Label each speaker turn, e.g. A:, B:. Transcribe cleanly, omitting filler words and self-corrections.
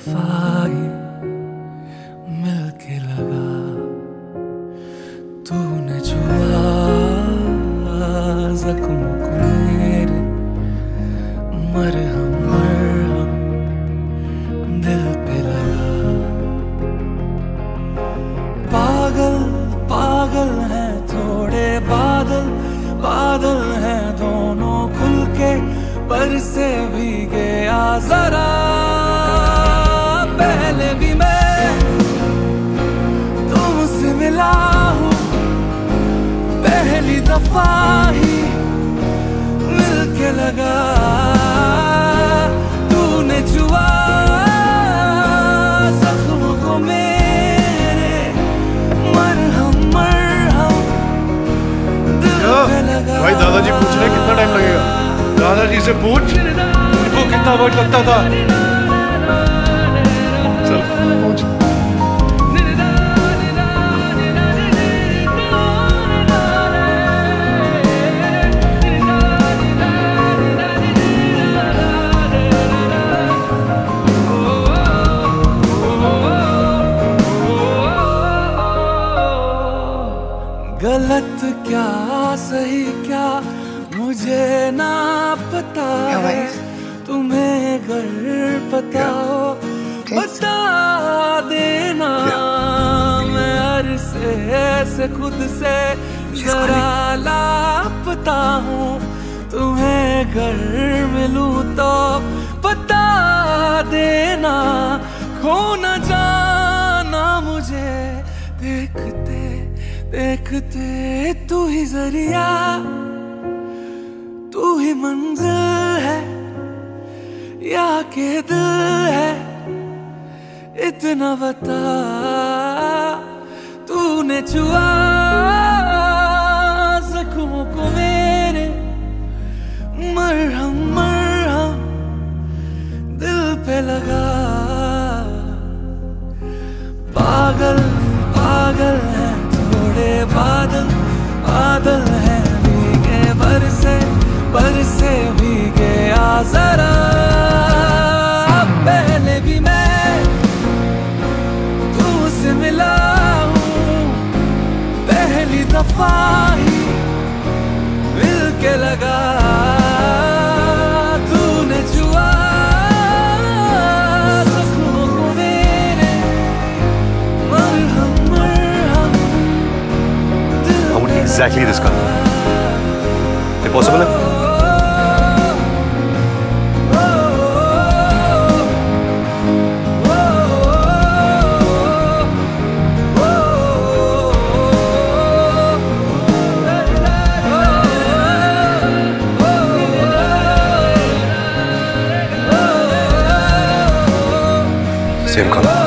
A: दफा ही मिलके लगा, तूने छुआ जख्म को मेरे, मरहम मरहम दिल पे लगा। पागल पागल हैं थोड़े बादल, बादल हैं दोनों खुल के, बरसे भीगे आ जरा। पहले भी मैं तुमसे मिला हूँ, पहली दफा ही मिलके लगा, तूने छुआ जख्म को मेरे, मरहम मरहम दिल पे लगा।
B: भाई दादाजी पूछ रहे कितना टाइम लगेगा? दादाजी से पूछ इनको कितना वक्त लगता था। चल पूछ।
A: गलत क्या सही क्या मुझे ना पता है, तुम्हें अगर पता हो बता देना। मैं अरसे से खुद से जरा लापता हूँ, तुम्हें अगर मिलूं तो बता देना। खो न जाना मुझे देखते देखते, तू ही जरिया तू ही मंजिल है या के दिल है, इतना बता। तूने छुआ जख्मों को मेरे, मरहम मरहम दिल पे लगा। पागल पागल है थोड़े बादल, बादल है भीगे बरसे, बरसे भीगे आ जरा। पहले भी मैं तुमसे मिला हूँ, पहली दफा ही मिलके लगा, तूने छुआ जख्मों को मेरे, मरहम मरहम दिल पे लगा।
B: Exactly this color. Is it possible? Same color.